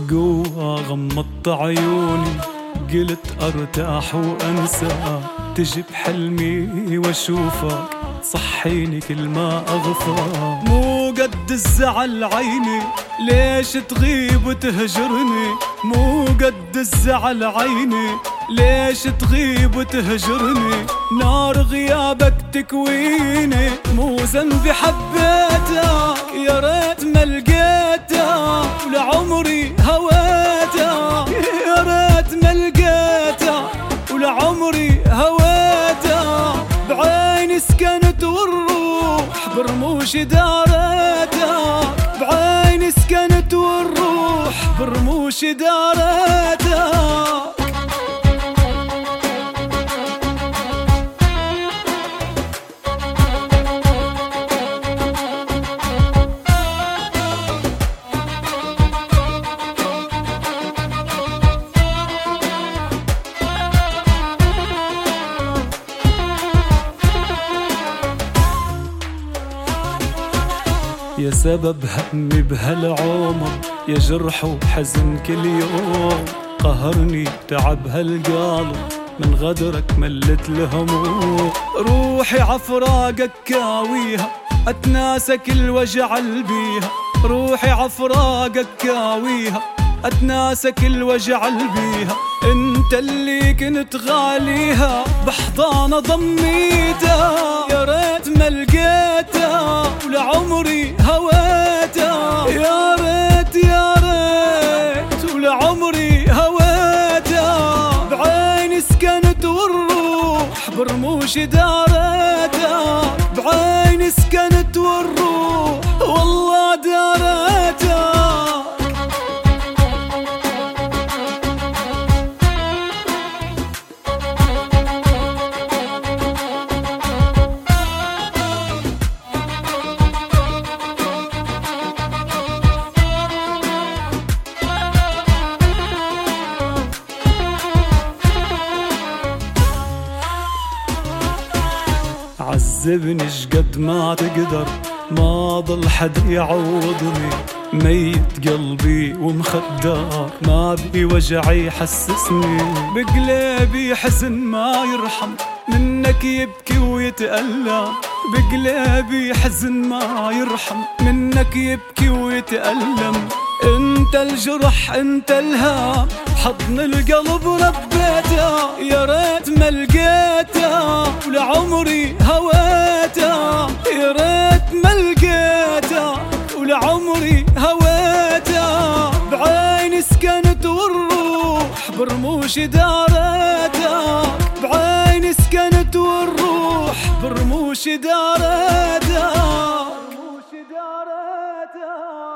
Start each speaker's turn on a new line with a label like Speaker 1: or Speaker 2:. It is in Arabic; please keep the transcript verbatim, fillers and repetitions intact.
Speaker 1: جوا غمضت عيوني قلت ارتاح وانسى، تجي بحلمي واشوفك تصحيني كل ما اغفى. مو قد الزعل عيني ليش تغيب وتهجرني، مو قد الزعل عيني ليش تغيب وتهجرني. نار غيابك تكويني، مو ذنبي حبيتك يا ريت ما لقيتك ولعمري هويتك، يا ريت ما لقيتك ولعمري هويتك. بعيني سكنت والروح برموش دارتك، بعيني سكنت والروح برموش دارتك. يا سبب همي بهالعمر، يا جرح وحزن كل يوم. قهرني تعب هالقلب من غدرك ملت الهموم. روحي عفراقك كاويها اتناسى كل وجع البيها، روحي عفراقك كاويها اتناسى كل وجع البيها. انت اللي كنت غاليها بحضانة ضميتها، يا ريت ما لقيتها ولعمري هويتها، يا ريت يا ريت ولعمري هويتها. بعيني سكنت والروح برموش دارتها، بعيني سكنت والروح والله دارتها. عذبني شقد ما تقدر، ما ضل حد يعوضني. ميت قلبي ومخدر، ما بي وجعي يحسسني. بقلبي حزن ما يرحم، منك يبكي ويتألم. بقلبي حزن ما يرحم، منك يبكي ويتألم. انت الجرح انت الهام، حضن القلب ربيته، يا ريت ما لقيته ولعمري هويته، يا ريت ما لقيته ولعمري هويته. بعيني سكنت والروح برموش دارتك، بعيني سكنت والروح برموش دارتك.